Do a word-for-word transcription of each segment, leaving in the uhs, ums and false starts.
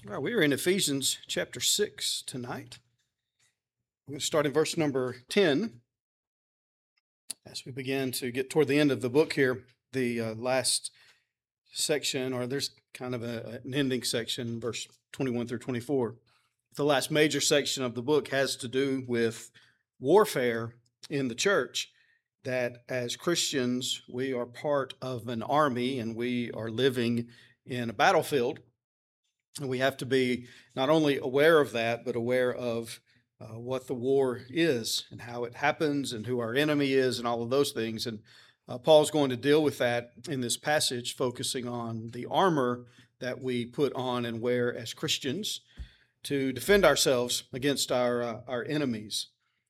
All right, we are in Ephesians chapter six tonight. We're going to start in verse number ten as we begin to get toward the end of the book here. The uh, last section, or there's kind of a, an ending section, verse twenty-one through twenty-four. The last major section of the book has to do with warfare in the church, that as Christians, we are part of an army and we are living in a battlefield. And we have to be not only aware of that, but aware of uh, what the war is and how it happens and who our enemy is and all of those things. And uh, Paul's going to deal with that in this passage, focusing on the armor that we put on and wear as Christians to defend ourselves against our, uh, our enemies.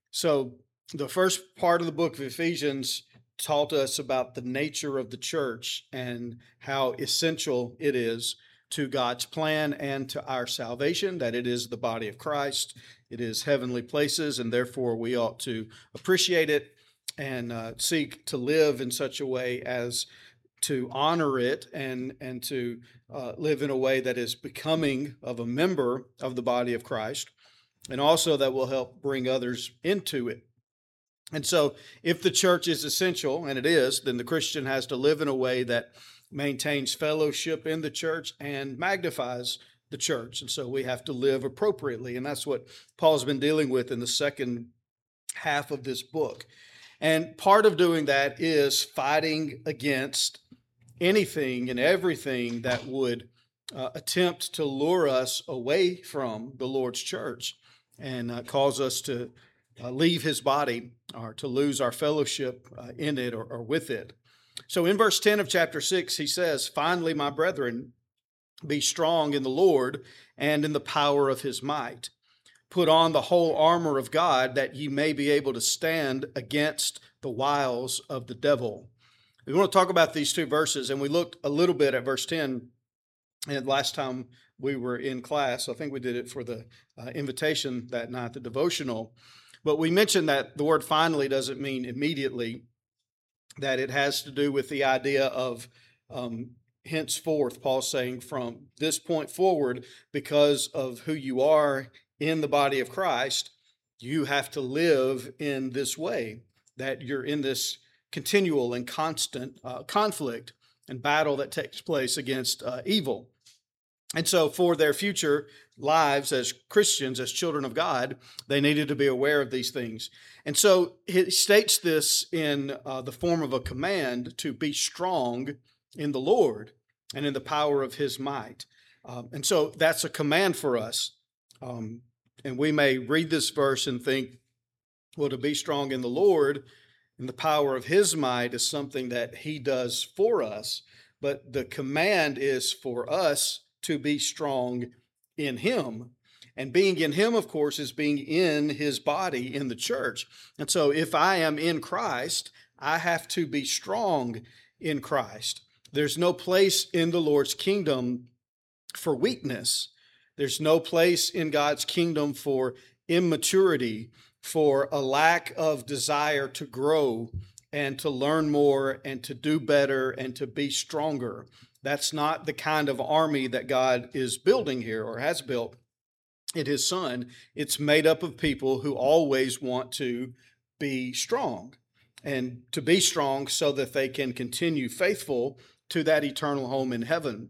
So the first part of the book of Ephesians taught us about the nature of the church and how essential it is to God's plan and to our salvation, that it is the body of Christ, it is heavenly places, and therefore we ought to appreciate it and uh, seek to live in such a way as to honor it and, and to uh, live in a way that is becoming of a member of the body of Christ, and also that will help bring others into it. And so if the church is essential, and it is, then the Christian has to live in a way that maintains fellowship in the church and magnifies the church. And so we have to live appropriately. And that's what Paul's been dealing with in the second half of this book. And part of doing that is fighting against anything and everything that would uh, attempt to lure us away from the Lord's church and uh, cause us to uh, leave his body or to lose our fellowship uh, in it or, or with it. So in verse ten of chapter six, he says, "Finally, my brethren, be strong in the Lord and in the power of his might. Put on the whole armor of God, that ye may be able to stand against the wiles of the devil." We want to talk about these two verses, and we looked a little bit at verse ten and last time we were in class. I think we did it for the uh, invitation that night, the devotional. But we mentioned that the word finally doesn't mean immediately, that it has to do with the idea of um, henceforth, Paul's saying from this point forward, because of who you are in the body of Christ, you have to live in this way, that you're in this continual and constant uh, conflict and battle that takes place against uh, evil. And so for their future lives as Christians, as children of God, they needed to be aware of these things. And so he states this in uh, the form of a command to be strong in the Lord and in the power of his might. Um, and so that's a command for us. Um, and we may read this verse and think, well, to be strong in the Lord and the power of his might is something that he does for us. But the command is for us to be strong in him. And being in him, of course, is being in his body in the church. And so if I am in Christ, I have to be strong in Christ. There's no place in the Lord's kingdom for weakness. There's no place in God's kingdom for immaturity, for a lack of desire to grow and to learn more and to do better and to be stronger. That's not the kind of army that God is building here or has built in his Son. It's made up of people who always want to be strong and to be strong so that they can continue faithful to that eternal home in heaven.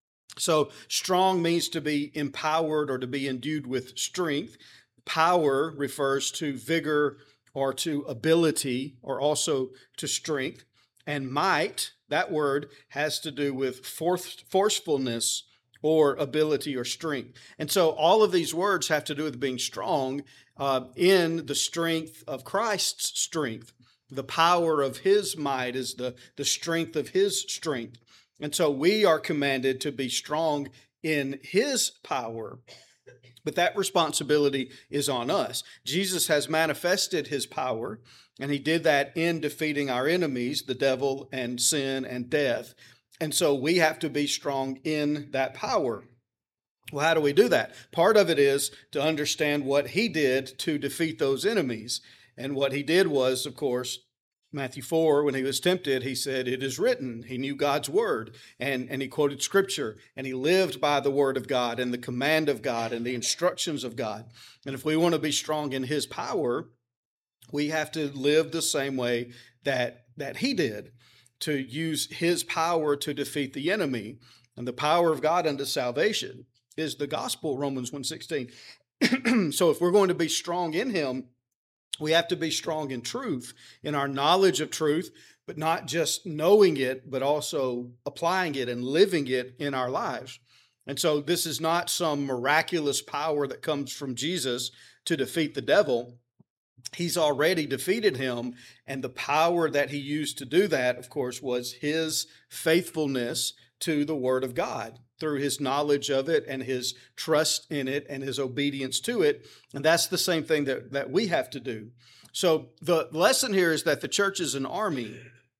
So strong means to be empowered or to be endued with strength. Power refers to vigor or to ability or also to strength. And might, that word has to do with force, forcefulness or ability or strength. And so all of these words have to do with being strong uh, in the strength of Christ's strength. The power of his might is the, the strength of his strength. And so we are commanded to be strong in his power. But that responsibility is on us. Jesus has manifested his power, and he did that in defeating our enemies, the devil and sin and death. And so we have to be strong in that power. Well, how do we do that? Part of it is to understand what he did to defeat those enemies. And what he did was, of course, Matthew four, when he was tempted, he said, "It is written." He knew God's word, and, and he quoted scripture, and he lived by the word of God and the command of God and the instructions of God. And if we want to be strong in his power, we have to live the same way that, that he did, to use his power to defeat the enemy. And the power of God unto salvation is the gospel, Romans one sixteen. So if we're going to be strong in him, we have to be strong in truth, in our knowledge of truth, but not just knowing it, but also applying it and living it in our lives. And so this is not some miraculous power that comes from Jesus to defeat the devil. He's already defeated him, and the power that he used to do that, of course, was his faithfulness to the Word of God, through his knowledge of it and his trust in it and his obedience to it. And that's the same thing that, that we have to do. So the lesson here is that the church is an army.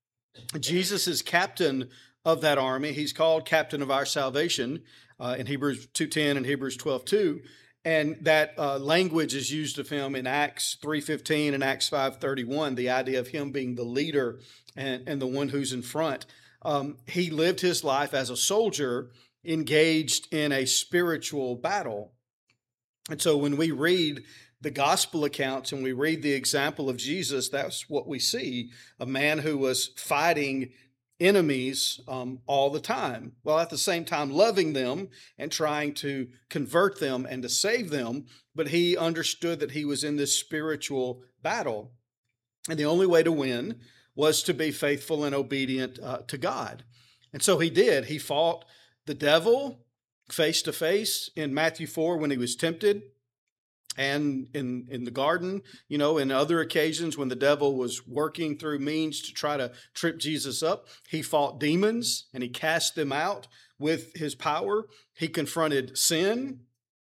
Jesus is captain of that army. He's called captain of our salvation uh, in Hebrews two ten and Hebrews twelve two. And that uh, language is used of him in Acts three fifteen and Acts five thirty-one, the idea of him being the leader and, and the one who's in front. Um, he lived his life as a soldier engaged in a spiritual battle. And so when we read the gospel accounts and we read the example of Jesus, that's what we see, a man who was fighting enemies um, all the time, while at the same time loving them and trying to convert them and to save them. But he understood that he was in this spiritual battle. And the only way to win was to be faithful and obedient uh, to God. And so he did. He fought the devil face to face in Matthew four when he was tempted, and in, in the garden, you know, in other occasions when the devil was working through means to try to trip Jesus up. He fought demons and he cast them out with his power. He confronted sin,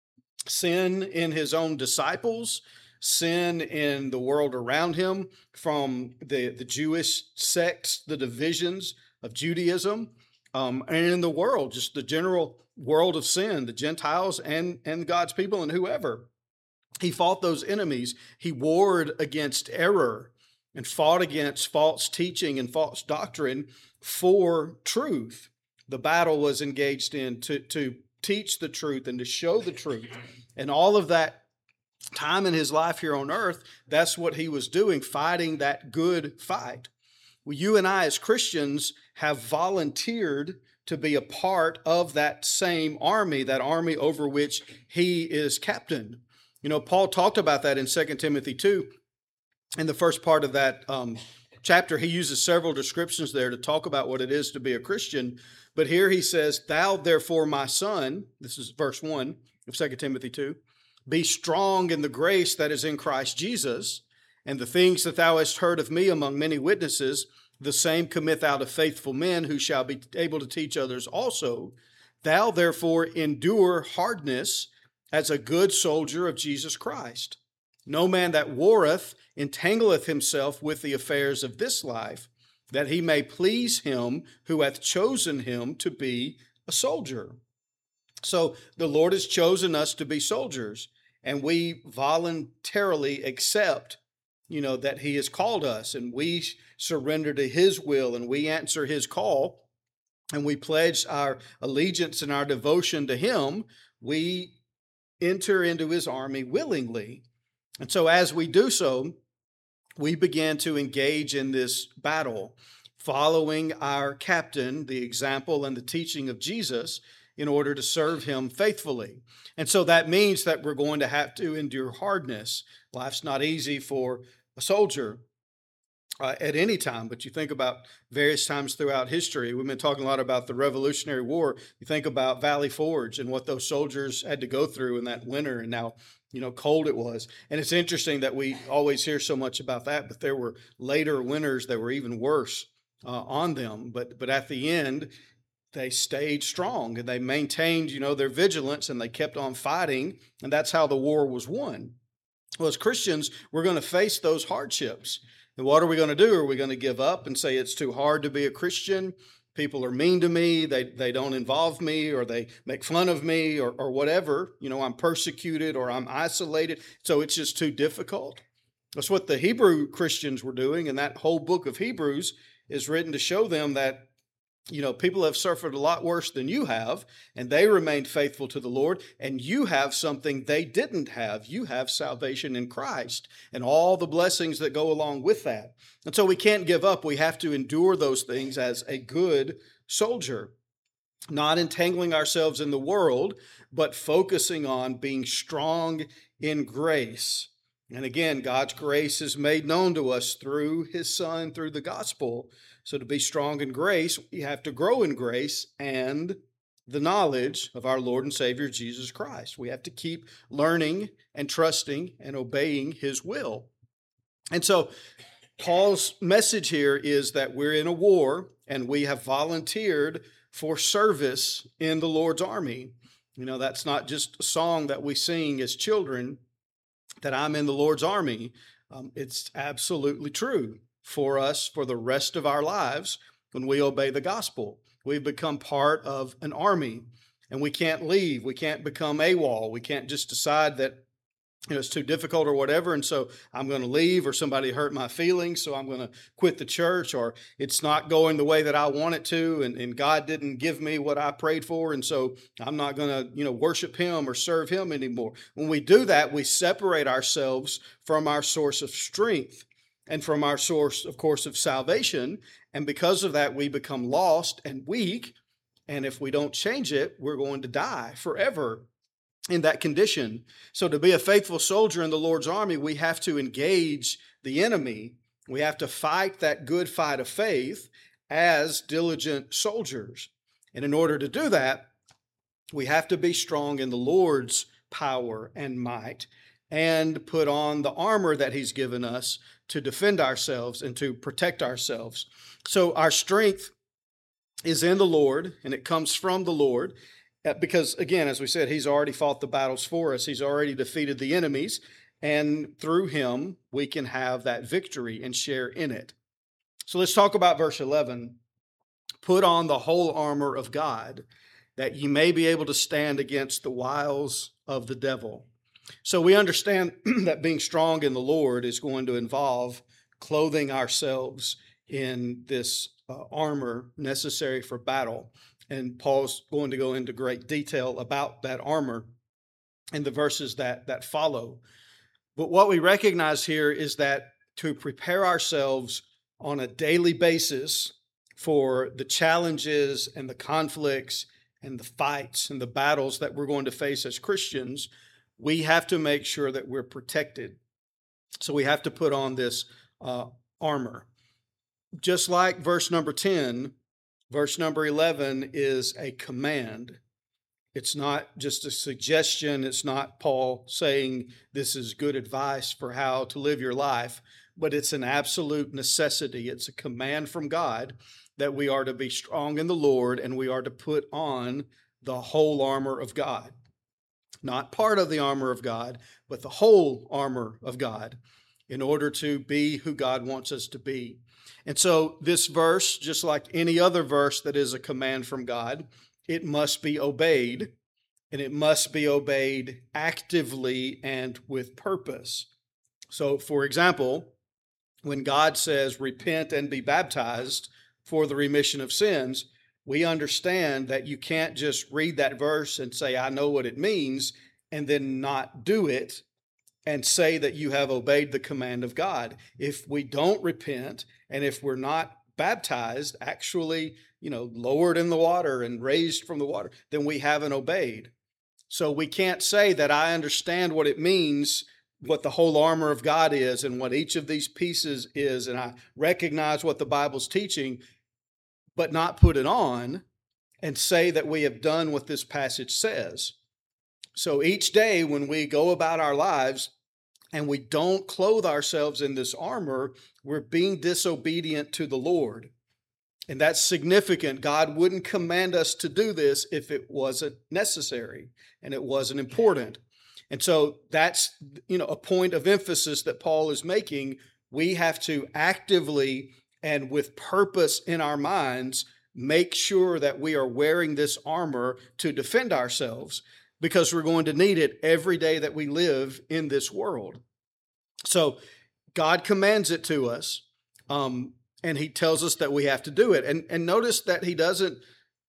sin in his own disciples, sin in the world around him, from the, the Jewish sects, the divisions of Judaism, um, and in the world, just the general world of sin, the Gentiles and, and God's people and whoever. He fought those enemies. He warred against error and fought against false teaching and false doctrine for truth. The battle was engaged in to, to teach the truth and to show the truth. And all of that time in his life here on earth, that's what he was doing, fighting that good fight. Well, you and I as Christians have volunteered to be a part of that same army, that army over which he is captain. You know, Paul talked about that in Second Timothy two. In the first part of that um, chapter, he uses several descriptions there to talk about what it is to be a Christian. But here he says, "Thou therefore, my son," this is verse one of Second Timothy two, "be strong in the grace that is in Christ Jesus, and the things that thou hast heard of me among many witnesses, the same commit thou to faithful men who shall be able to teach others also. Thou therefore endure hardness as a good soldier of Jesus Christ. No man that warreth entangleth himself with the affairs of this life, that he may please him who hath chosen him to be a soldier." So the Lord has chosen us to be soldiers, and we voluntarily accept, you know, that he has called us, and we surrender to his will, and we answer his call, and we pledge our allegiance and our devotion to him. We enter into his army willingly. And so as we do so, we begin to engage in this battle, following our captain, the example and the teaching of Jesus, in order to serve him faithfully. And so that means that we're going to have to endure hardness. Life's not easy for a soldier uh, at any time, but you think about various times throughout history. We've been talking a lot about the Revolutionary War. You think about Valley Forge and what those soldiers had to go through in that winter, and how, you know, cold it was. And it's interesting that we always hear so much about that, but there were later winters that were even worse uh, on them. But but at the end, they stayed strong and they maintained, you know, their vigilance, and they kept on fighting, and that's how the war was won. Well, as Christians, we're going to face those hardships. And what are we going to do? Are we going to give up and say it's too hard to be a Christian? People are mean to me. They they don't involve me, or they make fun of me, or, or whatever. You know, I'm persecuted or I'm isolated, so it's just too difficult. That's what the Hebrew Christians were doing, and that whole book of Hebrews is written to show them that, you know, people have suffered a lot worse than you have, and they remained faithful to the Lord, and you have something they didn't have. You have salvation in Christ and all the blessings that go along with that. And so we can't give up. We have to endure those things as a good soldier, not entangling ourselves in the world, but focusing on being strong in grace. And again, God's grace is made known to us through His Son, through the gospel. So to be strong in grace, we have to grow in grace and the knowledge of our Lord and Savior Jesus Christ. We have to keep learning and trusting and obeying His will. And so Paul's message here is that we're in a war and we have volunteered for service in the Lord's army. You know, that's not just a song that we sing as children, that I'm in the Lord's army. Um, it's absolutely true for us for the rest of our lives when we obey the gospel. We've become part of an army, and we can't leave. We can't become AWOL. We can't just decide that, you know, it's too difficult or whatever, and so I'm going to leave, or somebody hurt my feelings, so I'm going to quit the church, or it's not going the way that I want it to, and, and God didn't give me what I prayed for, and so I'm not going to, you know, worship Him or serve Him anymore. When we do that, we separate ourselves from our source of strength and from our source, of course, of salvation, and because of that, we become lost and weak, and if we don't change it, we're going to die forever in that condition. So to be a faithful soldier in the Lord's army, we have to engage the enemy. We have to fight that good fight of faith as diligent soldiers. And in order to do that, we have to be strong in the Lord's power and might and put on the armor that He's given us to defend ourselves and to protect ourselves. So our strength is in the Lord, and it comes from the Lord. Because, again, as we said, He's already fought the battles for us. He's already defeated the enemies. And through Him, we can have that victory and share in it. So let's talk about verse eleven. Put on the whole armor of God, that ye may be able to stand against the wiles of the devil. So we understand that being strong in the Lord is going to involve clothing ourselves in this uh, armor necessary for battle. And Paul's going to go into great detail about that armor in the verses that, that follow. But what we recognize here is that to prepare ourselves on a daily basis for the challenges and the conflicts and the fights and the battles that we're going to face as Christians, we have to make sure that we're protected. So we have to put on this uh, armor. Just like verse number ten, verse number eleven is a command. It's not just a suggestion. It's not Paul saying this is good advice for how to live your life, but it's an absolute necessity. It's a command from God that we are to be strong in the Lord and we are to put on the whole armor of God. Not part of the armor of God, but the whole armor of God in order to be who God wants us to be. And so this verse, just like any other verse that is a command from God, it must be obeyed, and it must be obeyed actively and with purpose. So, for example, when God says, repent and be baptized for the remission of sins, we understand that you can't just read that verse and say, I know what it means, and then not do it and say that you have obeyed the command of God. If we don't repent, and if we're not baptized, actually, you know, lowered in the water and raised from the water, then we haven't obeyed. So we can't say that I understand what it means, what the whole armor of God is, and what each of these pieces is, and I recognize what the Bible's teaching, but not put it on and say that we have done what this passage says. So each day when we go about our lives and we don't clothe ourselves in this armor, we're being disobedient to the Lord. And that's significant. God wouldn't command us to do this if it wasn't necessary and it wasn't important. And so that's, you know, a point of emphasis that Paul is making. We have to actively and with purpose in our minds make sure that we are wearing this armor to defend ourselves, because we're going to need it every day that we live in this world. So God commands it to us, um, and he tells us that we have to do it. And, and notice that he doesn't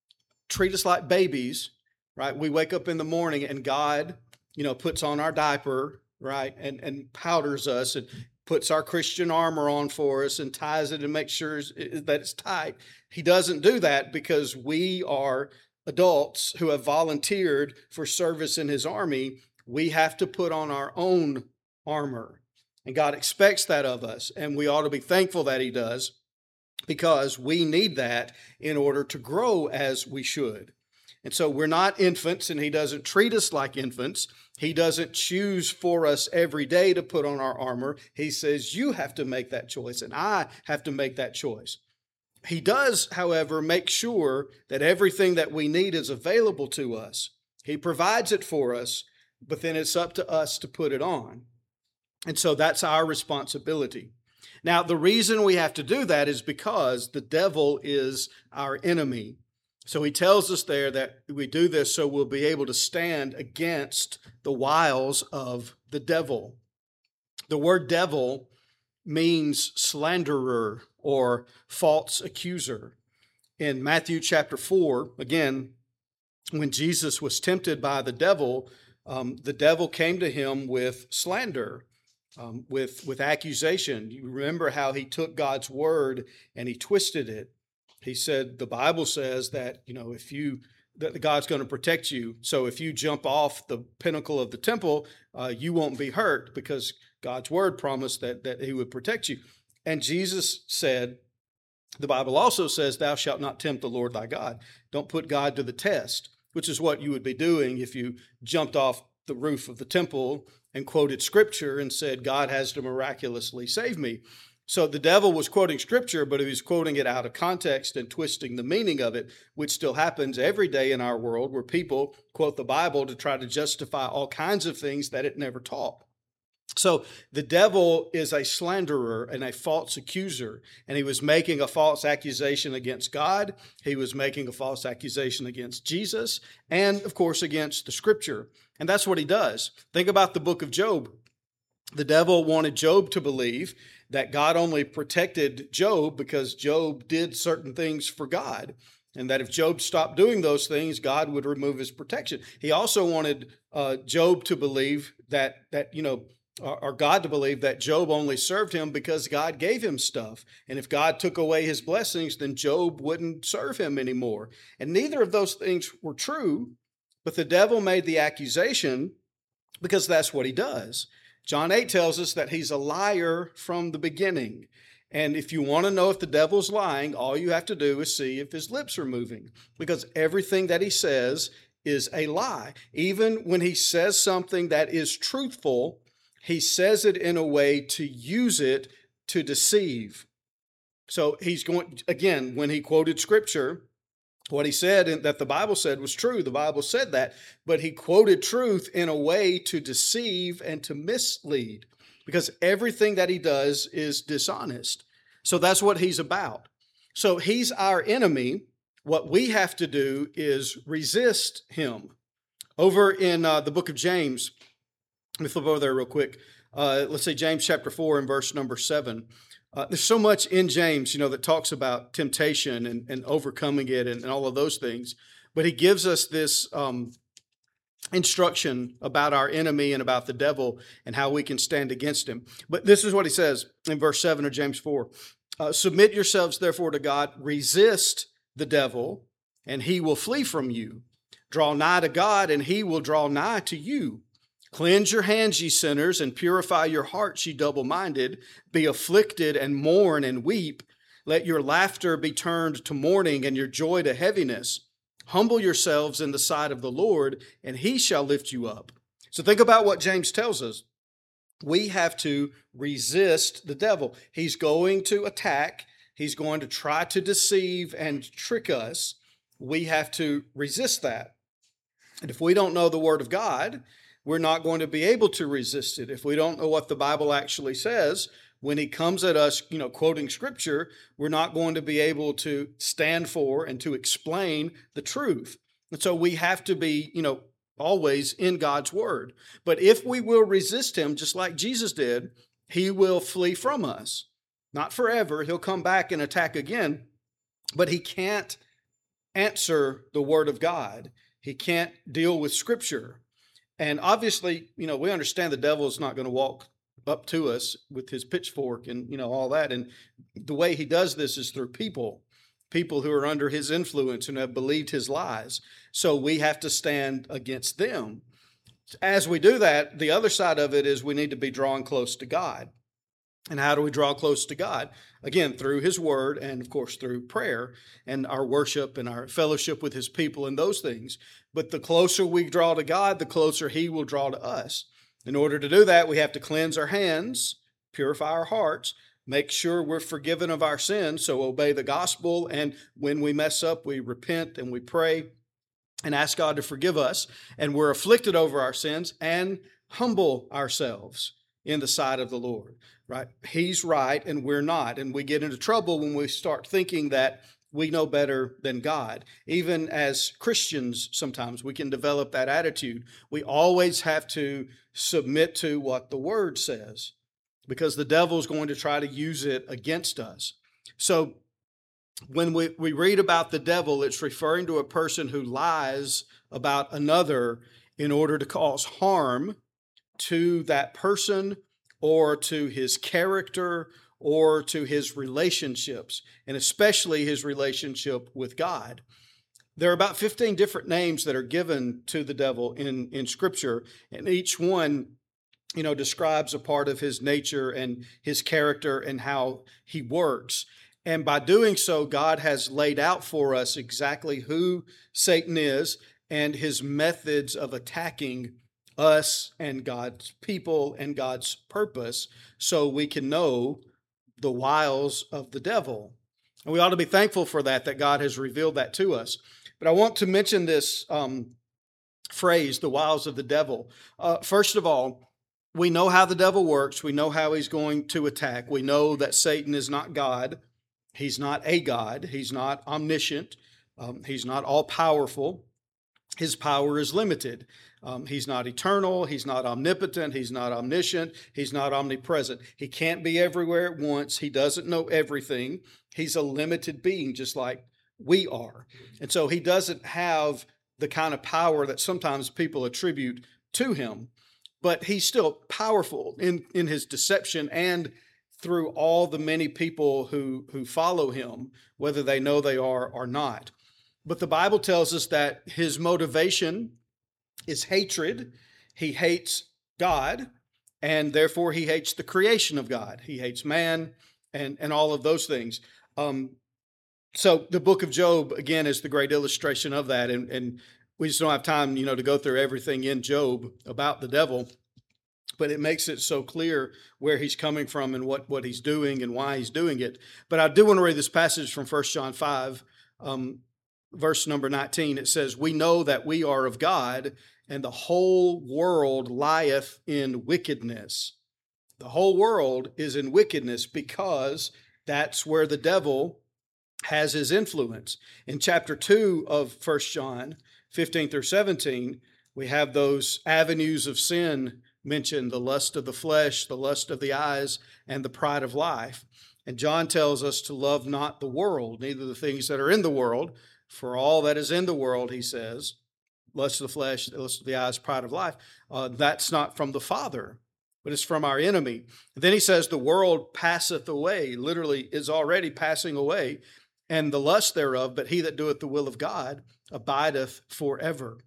treat us like babies, right? We wake up in the morning and God, you know, puts on our diaper, right, and, and powders us and puts our Christian armor on for us and ties it and makes sure that it's tight. He doesn't do that because we are adults who have volunteered for service in his army. We have to put on our own armor. And God expects that of us. And we ought to be thankful that he does, because we need that in order to grow as we should. And so we're not infants, and he doesn't treat us like infants. He doesn't choose for us every day to put on our armor. He says, you have to make that choice, and I have to make that choice. He does, however, make sure that everything that we need is available to us. He provides it for us, but then it's up to us to put it on. And so that's our responsibility. Now, the reason we have to do that is because the devil is our enemy. So he tells us there that we do this so we'll be able to stand against the wiles of the devil. The word devil means slanderer or false accuser. In Matthew chapter four, again, when Jesus was tempted by the devil, um, the devil came to him with slander. Um, with, with accusation. You remember how he took God's word and he twisted it. He said, the Bible says that, you know, if you, that God's going to protect you. So if you jump off the pinnacle of the temple, uh, you won't be hurt because God's word promised that, that he would protect you. And Jesus said, the Bible also says, thou shalt not tempt the Lord thy God. Don't put God to the test, which is what you would be doing if you jumped off the roof of the temple and quoted scripture and said, God has to miraculously save me. So the devil was quoting scripture, but he was quoting it out of context and twisting the meaning of it, which still happens every day in our world, where people quote the Bible to try to justify all kinds of things that it never taught. So the devil is a slanderer and a false accuser, and he was making a false accusation against God. He was making a false accusation against Jesus, and of course against the scripture. And that's what he does. Think about the book of Job. The devil wanted Job to believe that God only protected Job because Job did certain things for God, and that if Job stopped doing those things, God would remove his protection. He also wanted uh, Job to believe that, that you know, or God to believe that Job only served him because God gave him stuff. And if God took away his blessings, then Job wouldn't serve him anymore. And neither of those things were true, but the devil made the accusation because that's what he does. John eight tells us that he's a liar from the beginning. And if you want to know if the devil's lying, all you have to do is see if his lips are moving, because everything that he says is a lie. Even when he says something that is truthful, he says it in a way to use it to deceive. So he's going, again, when he quoted scripture, what he said that the Bible said was true. The Bible said that, but he quoted truth in a way to deceive and to mislead, because everything that he does is dishonest. So that's what he's about. So he's our enemy. What we have to do is resist him. Over in uh, the book of James, let me flip over there real quick. Uh, let's say James chapter four and verse number seven. Uh, there's so much in James, you know, that talks about temptation and, and overcoming it and, and all of those things. But he gives us this um, instruction about our enemy and about the devil and how we can stand against him. But this is what he says in verse seven of James four. Uh, Submit yourselves, therefore, to God. Resist the devil, and he will flee from you. Draw nigh to God, and he will draw nigh to you. Cleanse your hands, ye sinners, and purify your hearts, ye double-minded. Be afflicted and mourn and weep. Let your laughter be turned to mourning and your joy to heaviness. Humble yourselves in the sight of the Lord, and he shall lift you up. So think about what James tells us. We have to resist the devil. He's going to attack. He's going to try to deceive and trick us. We have to resist that. And if we don't know the Word of God, we're not going to be able to resist it. If we don't know what the Bible actually says, when he comes at us, you know, quoting scripture, we're not going to be able to stand for and to explain the truth. And so we have to be, you know, always in God's word. But if we will resist him, just like Jesus did, he will flee from us. Not forever. He'll come back and attack again, but he can't answer the Word of God. He can't deal with Scripture. And obviously, you know, we understand the devil is not going to walk up to us with his pitchfork and, you know, all that. And the way he does this is through people, people who are under his influence and have believed his lies. So we have to stand against them. As we do that, the other side of it is we need to be drawing close to God. And how do we draw close to God? Again, through his word and, of course, through prayer and our worship and our fellowship with his people and those things. But the closer we draw to God, the closer he will draw to us. In order to do that, we have to cleanse our hands, purify our hearts, make sure we're forgiven of our sins, so obey the gospel. And when we mess up, we repent and we pray and ask God to forgive us. And we're afflicted over our sins and humble ourselves in the sight of the Lord, right? He's right and we're not. And we get into trouble when we start thinking that we know better than God. Even as Christians, sometimes we can develop that attitude. We always have to submit to what the Word says because the devil's going to try to use it against us. So when we, we read about the devil, it's referring to a person who lies about another in order to cause harm to that person or to his character or to his relationships, and especially his relationship with God. There are about fifteen different names that are given to the devil in, in Scripture, and each one, you know, describes a part of his nature and his character and how he works. And by doing so, God has laid out for us exactly who Satan is and his methods of attacking us and God's people and God's purpose, so we can know the wiles of the devil. And we ought to be thankful for that, that God has revealed that to us. But I want to mention this um, phrase, the wiles of the devil. Uh, first of all, we know how the devil works. We know how he's going to attack. We know that Satan is not God. He's not a God. He's not omniscient. Um, he's not all-powerful. His power is limited. Um, he's not eternal. He's not omnipotent. He's not omniscient. He's not omnipresent. He can't be everywhere at once. He doesn't know everything. He's a limited being, just like we are. And so he doesn't have the kind of power that sometimes people attribute to him. But he's still powerful in, in his deception and through all the many people who, who follow him, whether they know they are or not. But the Bible tells us that his motivation is hatred. He hates God, and therefore he hates the creation of God. He hates man and, and all of those things. Um, so the book of Job, again, is the great illustration of that. And, and we just don't have time, you know, to go through everything in Job about the devil, but it makes it so clear where he's coming from and what, what he's doing and why he's doing it. But I do want to read this passage from First John five, um, verse number nineteen. It says, "We know that we are of God, and the whole world lieth in wickedness." The whole world is in wickedness because that's where the devil has his influence. In chapter two of First John, fifteen through seventeen, we have those avenues of sin mentioned: the lust of the flesh, the lust of the eyes, and the pride of life. And John tells us to love not the world, neither the things that are in the world. For all that is in the world, he says, lust of the flesh, lust of the eyes, pride of life, uh, that's not from the Father, but it's from our enemy. And then he says, the world passeth away, literally is already passing away, and the lust thereof, but he that doeth the will of God abideth forever.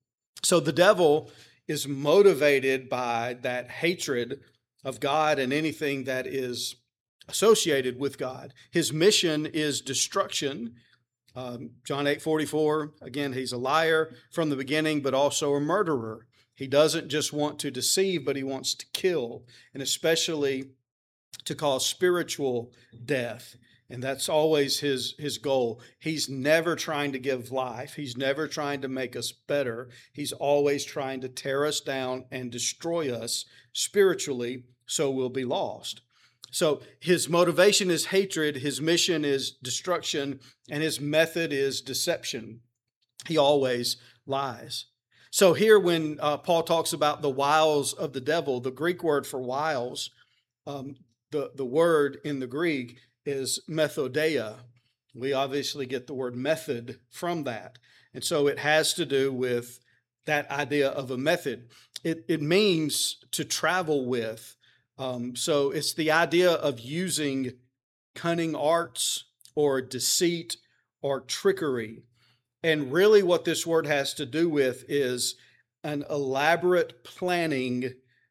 So the devil is motivated by that hatred of God and anything that is associated with God. His mission is destruction. Um, John eight forty-four, again, he's a liar from the beginning, but also a murderer. He doesn't just want to deceive, but he wants to kill, and especially to cause spiritual death. And that's always his, his goal. He's never trying to give life. He's never trying to make us better. He's always trying to tear us down and destroy us spiritually so we'll be lost. So his motivation is hatred, his mission is destruction, and his method is deception. He always lies. So here when uh, Paul talks about the wiles of the devil, the Greek word for wiles Um, the, the word in the Greek is methodeia. We obviously get the word method from that. And so it has to do with that idea of a method. It, it means to travel with. Um, so it's the idea of using cunning arts or deceit or trickery. And really, what this word has to do with is an elaborate planning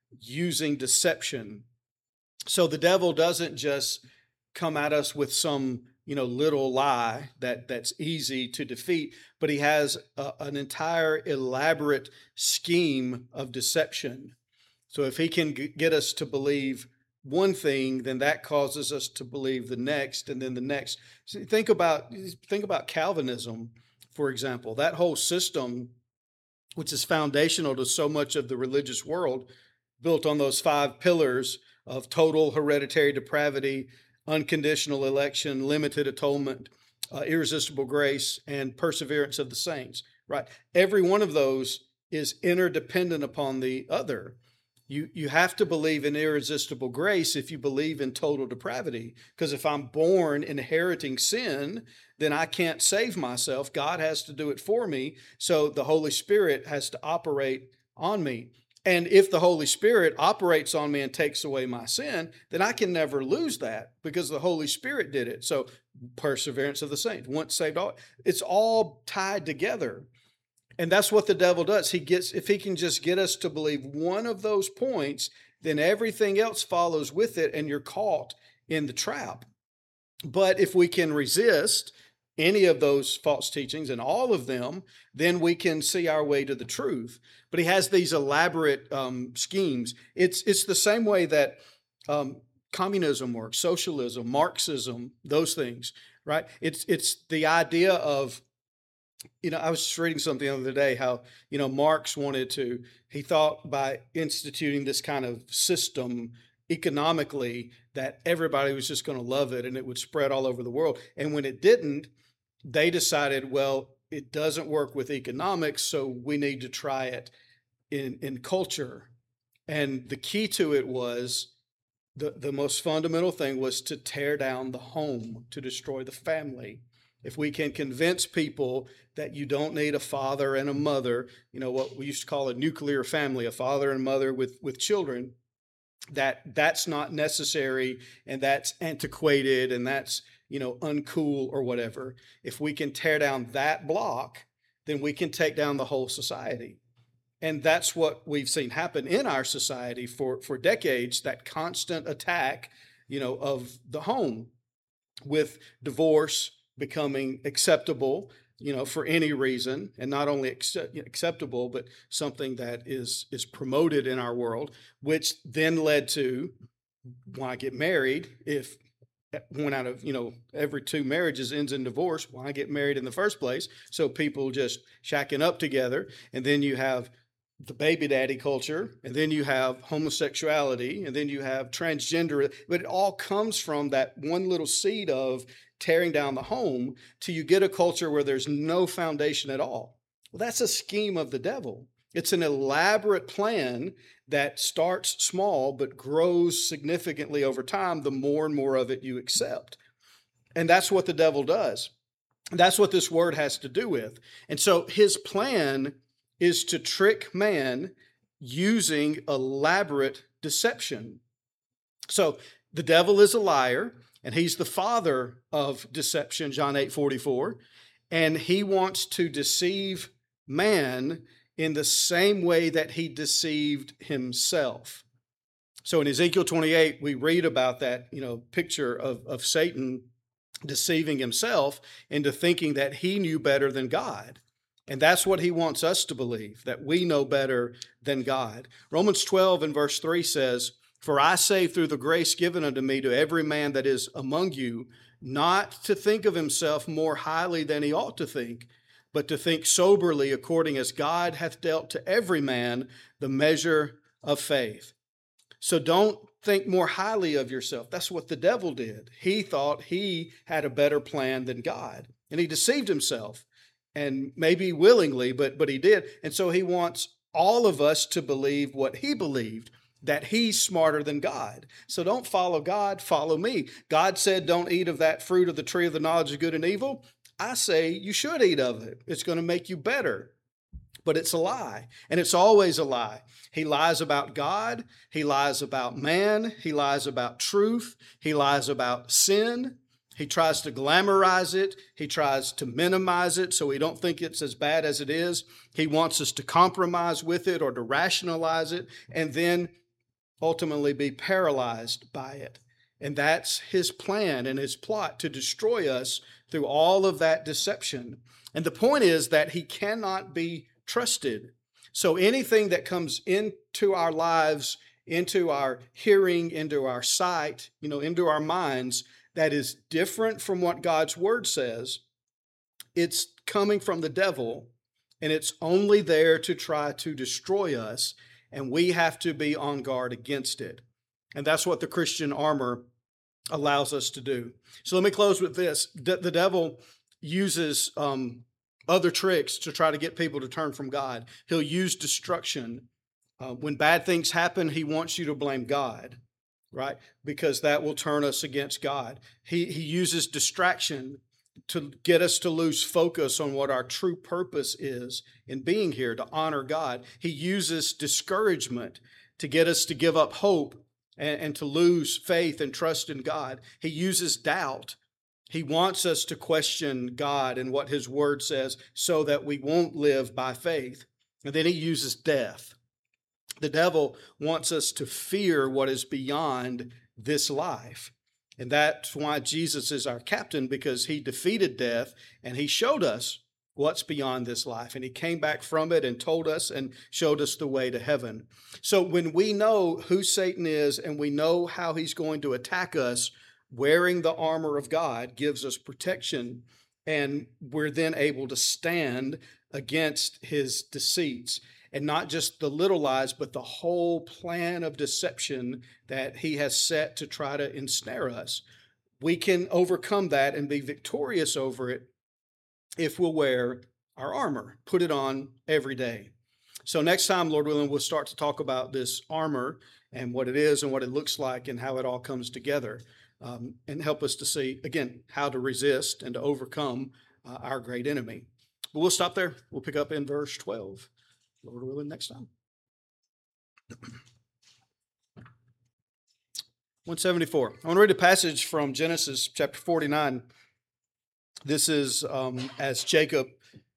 using deception. So the devil doesn't just come at us with some, you know, little lie that that's easy to defeat, but he has a, an entire elaborate scheme of deception. So if he can g- get us to believe one thing, then that causes us to believe the next, and then the next. So think about think about Calvinism, for example. That whole system, which is foundational to so much of the religious world, built on those five pillars of total hereditary depravity, unconditional election, limited atonement, uh, irresistible grace, and perseverance of the saints, right? Every one of those is interdependent upon the other. You, you have to believe in irresistible grace if you believe in total depravity. Because if I'm born inheriting sin, then I can't save myself. God has to do it for me. So the Holy Spirit has to operate on me. And if the Holy Spirit operates on me and takes away my sin, then I can never lose that because the Holy Spirit did it. So perseverance of the saints, once saved, all it's all tied together. And that's what the devil does. He gets, if he can just get us to believe one of those points, then everything else follows with it and you're caught in the trap. But if we can resist any of those false teachings and all of them, then we can see our way to the truth. But he has these elaborate um, schemes. It's, it's the same way that um, communism works, socialism, Marxism, those things, right? It's, it's the idea of, you know, I was just reading something the other day how, you know, Marx wanted to, he thought by instituting this kind of system economically that everybody was just going to love it and it would spread all over the world. And when it didn't, they decided, well, it doesn't work with economics, so we need to try it in, in culture. And the key to it was, the, the most fundamental thing was to tear down the home, to destroy the family. If we can convince people that you don't need a father and a mother, you know, what we used to call a nuclear family, a father and mother with, with children, that that's not necessary and that's antiquated and that's, you know, uncool or whatever. If we can tear down that block, then we can take down the whole society. And that's what we've seen happen in our society for, for decades, that constant attack, you know, of the home, with divorce becoming acceptable, you know, for any reason, and not only accept, acceptable, but something that is is promoted in our world, which then led to, why get married if one out of, you know, every two marriages ends in divorce? Why get married in the first place? So people just shacking up together, and then you have the baby daddy culture, and then you have homosexuality, and then you have transgender, but it all comes from that one little seed of tearing down the home till you get a culture where there's no foundation at all. Well, that's a scheme of the devil. It's an elaborate plan that starts small but grows significantly over time the more and more of it you accept. And that's what the devil does. That's what this word has to do with. And so his plan is to trick man using elaborate deception. So the devil is a liar, and he's the father of deception, John eight forty-four, and he wants to deceive man in the same way that he deceived himself. So in Ezekiel twenty-eight, we read about that, you know, picture of, of Satan deceiving himself into thinking that he knew better than God. And that's what he wants us to believe, that we know better than God. Romans twelve and verse three says, "For I say through the grace given unto me to every man that is among you, not to think of himself more highly than he ought to think, but to think soberly according as God hath dealt to every man the measure of faith." So don't think more highly of yourself. That's what the devil did. He thought he had a better plan than God, and he deceived himself. And maybe willingly, but but he did. And so he wants all of us to believe what he believed. that he's smarter than God. So don't follow God, follow me. God said, don't eat of that fruit of the tree of the knowledge of good and evil. I say you should eat of it. It's going to make you better. But it's a lie, and it's always a lie. He lies about God. He lies about man. He lies about truth. He lies about sin. He tries to glamorize it. He tries to minimize it so we don't think it's as bad as it is. He wants us to compromise with it or to rationalize it and then ultimately be paralyzed by it. And that's his plan and his plot to destroy us through all of that deception. And the point is that he cannot be trusted. So anything that comes into our lives, into our hearing, into our sight, you know, into our minds, that is different from what God's word says, it's coming from the devil, and it's only there to try to destroy us, and we have to be on guard against it. And that's what the Christian armor allows us to do. So let me close with this. The, the devil uses um, other tricks to try to get people to turn from God. He'll use destruction. Uh, when bad things happen, he wants you to blame God, right? Because that will turn us against God. He, he uses distraction to get us to lose focus on what our true purpose is in being here, to honor God. He uses discouragement to get us to give up hope and, and to lose faith and trust in God. He uses doubt. He wants us to question God and what his word says so that we won't live by faith. And then he uses death. The devil wants us to fear what is beyond this life. And that's why Jesus is our captain, because he defeated death and he showed us what's beyond this life. And he came back from it and told us and showed us the way to heaven. So when we know who Satan is and we know how he's going to attack us, wearing the armor of God gives us protection, and we're then able to stand against his deceits. And not just the little lies, but the whole plan of deception that he has set to try to ensnare us. We can overcome that and be victorious over it if we'll wear our armor, put it on every day. So next time, Lord willing, we'll start to talk about this armor and what it is and what it looks like and how it all comes together, um, and help us to see, again, how to resist and to overcome uh, our great enemy. But we'll stop there. We'll pick up in verse twelve. Lord willing, next time. one seventy-four. I want to read a passage from Genesis chapter forty-nine. This is um, as Jacob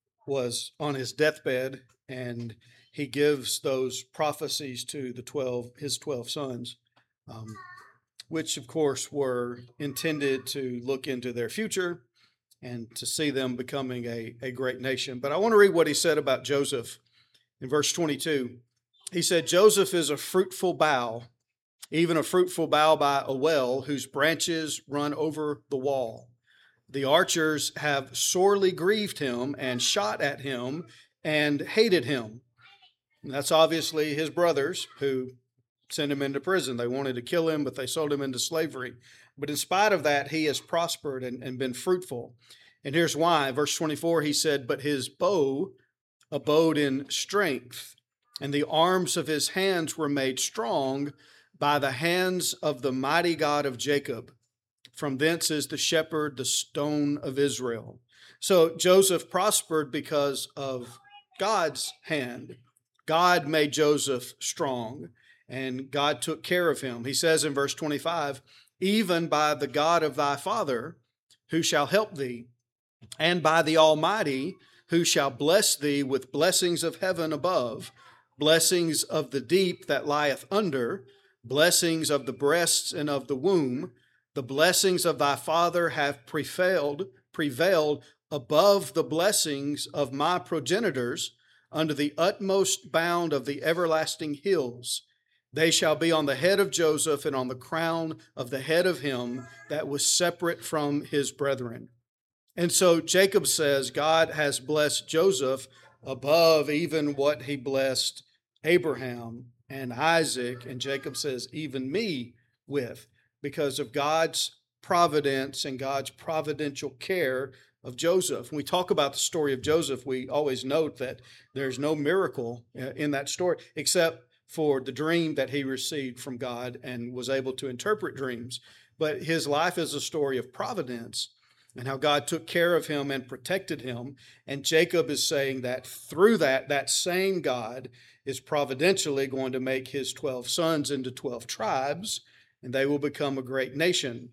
was on his deathbed, and he gives those prophecies to the twelve, his twelve sons, um, which of course were intended to look into their future and to see them becoming a, a great nation. But I want to read what he said about Joseph. In verse twenty-two, he said, Joseph is a fruitful bough, even a fruitful bough by a well, whose branches run over the wall. The archers have sorely grieved him and shot at him and hated him. And that's obviously his brothers who sent him into prison. They wanted to kill him, but they sold him into slavery. But in spite of that, he has prospered and, and been fruitful. And here's why. Verse twenty-four, he said, but his bow abode in strength, and the arms of his hands were made strong by the hands of the mighty God of Jacob. From thence is the shepherd, the stone of Israel. So Joseph prospered because of God's hand. God made Joseph strong, and God took care of him. He says in verse twenty-five, even by the God of thy father, who shall help thee, and by the Almighty, who shall bless thee with blessings of heaven above, blessings of the deep that lieth under, blessings of the breasts and of the womb. The blessings of thy father have prevailed, prevailed above the blessings of my progenitors under the utmost bound of the everlasting hills. They shall be on the head of Joseph and on the crown of the head of him that was separate from his brethren. And so Jacob says God has blessed Joseph above even what he blessed Abraham and Isaac, and Jacob says even me with, because of God's providence and God's providential care of Joseph. When we talk about the story of Joseph, we always note that there's no miracle in that story except for the dream that he received from God and was able to interpret dreams. But his life is a story of providence and how God took care of him and protected him. And Jacob is saying that through that, that same God is providentially going to make his twelve sons into twelve tribes, and they will become a great nation.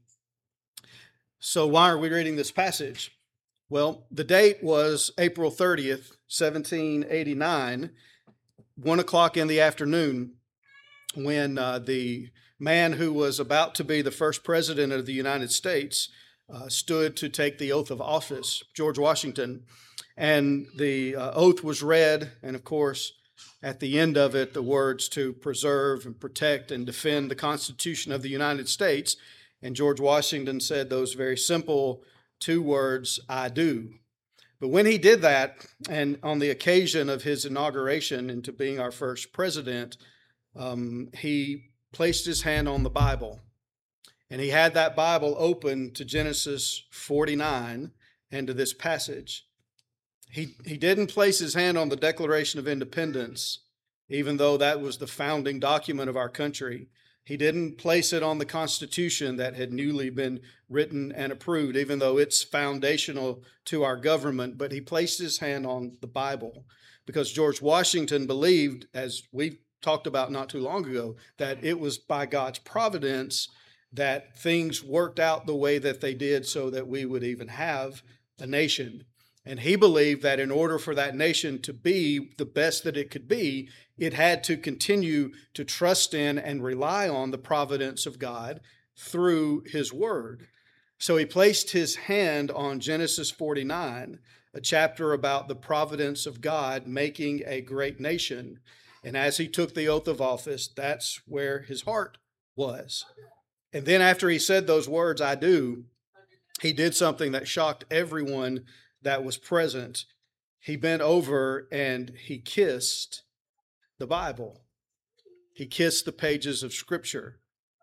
So why are we reading this passage? Well, the date was April thirtieth, seventeen eighty-nine, one o'clock in the afternoon, when uh, the man who was about to be the first president of the United States uh, stood to take the oath of office, George Washington. And the uh, oath was read, and of course, at the end of it, the words to preserve and protect and defend the Constitution of the United States. And George Washington said those very simple two words, "I do." But when he did that, and on the occasion of his inauguration into being our first president, um, he placed his hand on the Bible. And he had that Bible open to Genesis forty-nine and to this passage. He, he didn't place his hand on the Declaration of Independence, even though that was the founding document of our country. He didn't place it on the Constitution that had newly been written and approved, even though it's foundational to our government. But he placed his hand on the Bible because George Washington believed, as we talked about not too long ago, that it was by God's providence that things worked out the way that they did so that we would even have a nation. And he believed that in order for that nation to be the best that it could be, it had to continue to trust in and rely on the providence of God through his word. So he placed his hand on Genesis forty-nine, a chapter about the providence of God making a great nation. And as he took the oath of office, that's where his heart was. And then after he said those words, "I do," he did something that shocked everyone that was present. He bent over and he kissed the Bible. He kissed the pages of Scripture.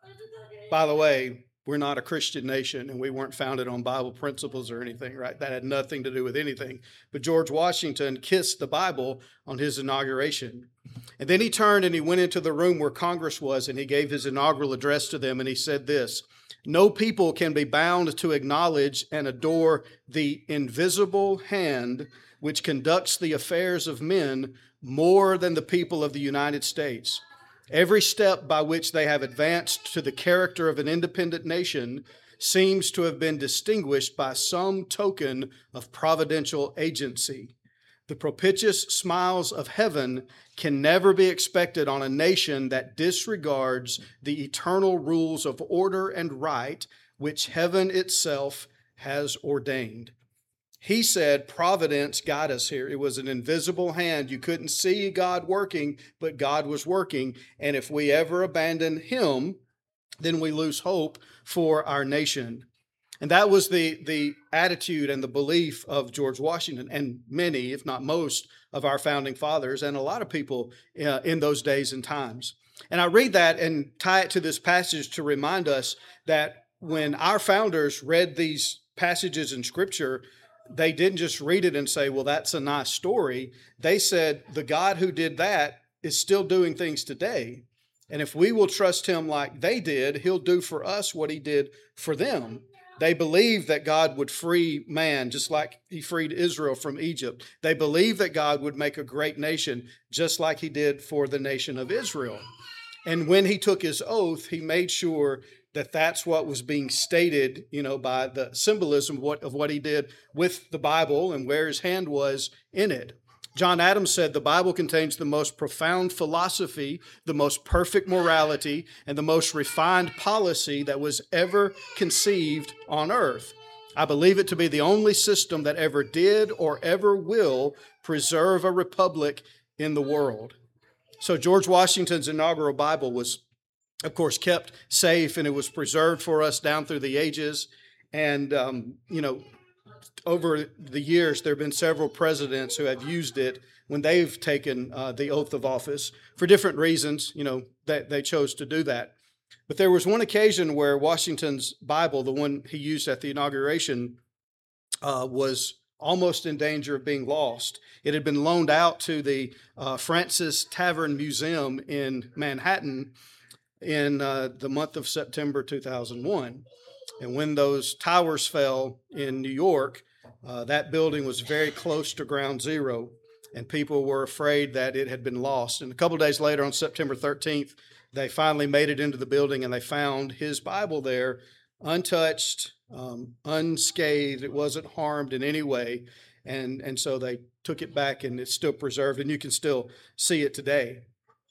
By the way, we're not a Christian nation and we weren't founded on Bible principles or anything, right? That had nothing to do with anything. But George Washington kissed the Bible on his inauguration. And then he turned and he went into the room where Congress was and he gave his inaugural address to them and he said this: "No people can be bound to acknowledge and adore the invisible hand which conducts the affairs of men more than the people of the United States. Every step by which they have advanced to the character of an independent nation seems to have been distinguished by some token of providential agency. The propitious smiles of heaven can never be expected on a nation that disregards the eternal rules of order and right which heaven itself has ordained." He said providence got us here. It was an invisible hand. You couldn't see God working, but God was working. And if we ever abandon him, then we lose hope for our nation. And that was the, the attitude and the belief of George Washington and many, if not most, of our founding fathers and a lot of people uh, in those days and times. And I read that and tie it to this passage to remind us that when our founders read these passages in Scripture, they didn't just read it and say, well, that's a nice story. They said, the God who did that is still doing things today. And if we will trust him like they did, he'll do for us what he did for them. They believed that God would free man just like he freed Israel from Egypt. They believed that God would make a great nation just like he did for the nation of Israel. And when he took his oath, he made sure that that's what was being stated, you know, by the symbolism of what, of what he did with the Bible and where his hand was in it. John Adams said the Bible contains the most profound philosophy, the most perfect morality, and the most refined policy that was ever conceived on earth. I believe it to be the only system that ever did or ever will preserve a republic in the world. So George Washington's inaugural Bible was, of course, kept safe, and it was preserved for us down through the ages. And, um, you know, over the years, there have been several presidents who have used it when they've taken uh, the oath of office for different reasons, you know, that they chose to do that. But there was one occasion where Washington's Bible, the one he used at the inauguration, uh, was almost in danger of being lost. It had been loaned out to the uh, Francis Tavern Museum in Manhattan in uh, the month of September two thousand one. And when those towers fell in New York, uh, that building was very close to ground zero, and people were afraid that it had been lost. And a couple of days later, on September thirteenth, they finally made it into the building, and they found his Bible there, untouched, um, unscathed. It wasn't harmed in any way. And, and so they took it back, and it's still preserved, and you can still see it today.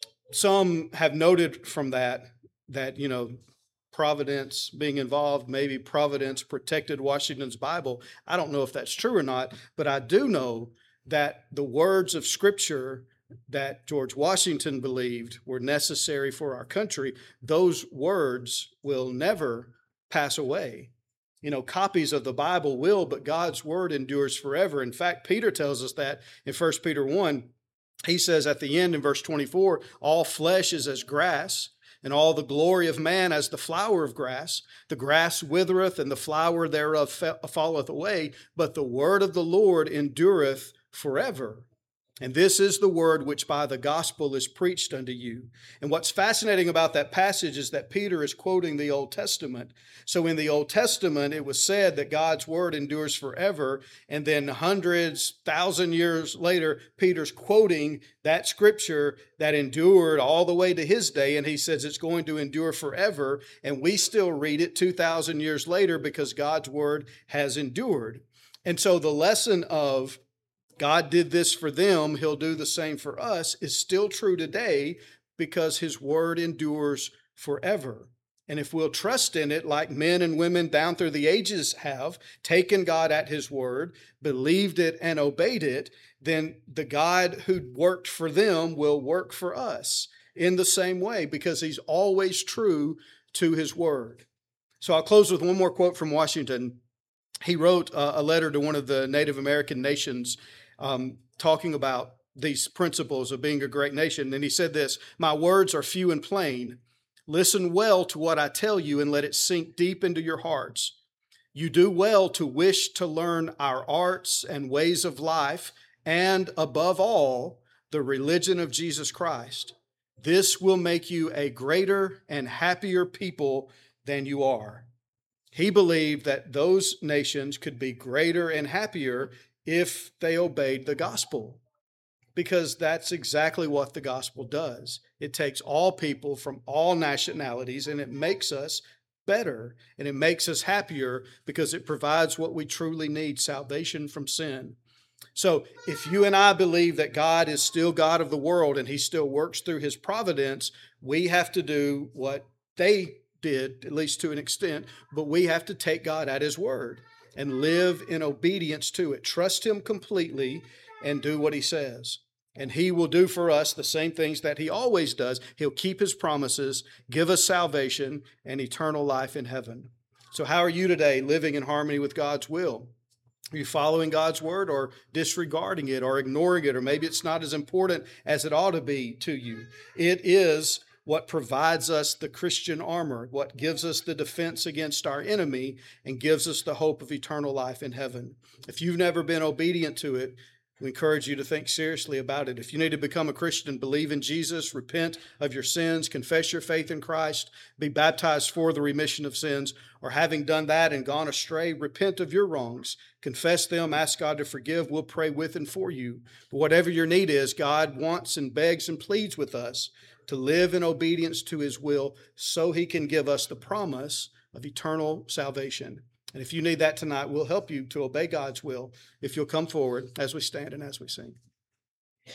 Some have noted from that that, you know, Providence being involved, maybe Providence protected Washington's Bible. I don't know if that's true or not, but I do know that the words of Scripture that George Washington believed were necessary for our country, those words will never pass away. You know, copies of the Bible will, but God's word endures forever. In fact, Peter tells us that in First Peter one. He says at the end in verse twenty-four, all flesh is as grass, and all the glory of man as the flower of grass. The grass withereth, and the flower thereof falleth away, but the word of the Lord endureth forever. And this is the word which by the gospel is preached unto you. And what's fascinating about that passage is that Peter is quoting the Old Testament. So in the Old Testament, it was said that God's word endures forever. And then hundreds, thousand years later, Peter's quoting that scripture that endured all the way to his day. And he says it's going to endure forever. And we still read it two thousand years later because God's word has endured. And so the lesson of God did this for them, he'll do the same for us, is still true today because his word endures forever. And if we'll trust in it like men and women down through the ages have, taken God at his word, believed it and obeyed it, then the God who worked for them will work for us in the same way because he's always true to his word. So I'll close with one more quote from Washington. He wrote a letter to one of the Native American nations Um, talking about these principles of being a great nation. And he said this, my words are few and plain. Listen well to what I tell you and let it sink deep into your hearts. You do well to wish to learn our arts and ways of life and, above all, the religion of Jesus Christ. This will make you a greater and happier people than you are. He believed that those nations could be greater and happier if they obeyed the gospel, because that's exactly what the gospel does. It takes all people from all nationalities and it makes us better and it makes us happier because it provides what we truly need, salvation from sin. So if you and I believe that God is still God of the world and he still works through his providence, we have to do what they did, at least to an extent, but we have to take God at his word and live in obedience to it. Trust him completely and do what he says. And he will do for us the same things that he always does. He'll keep his promises, give us salvation and eternal life in heaven. So how are you today living in harmony with God's will? Are you following God's word or disregarding it or ignoring it? Or maybe it's not as important as it ought to be to you. It is what provides us the Christian armor, what gives us the defense against our enemy and gives us the hope of eternal life in heaven. If you've never been obedient to it, we encourage you to think seriously about it. If you need to become a Christian, believe in Jesus, repent of your sins, confess your faith in Christ, be baptized for the remission of sins, or having done that and gone astray, repent of your wrongs, confess them, ask God to forgive. We'll pray with and for you. But whatever your need is, God wants and begs and pleads with us to live in obedience to his will so he can give us the promise of eternal salvation. And if you need that tonight, we'll help you to obey God's will if you'll come forward as we stand and as we sing.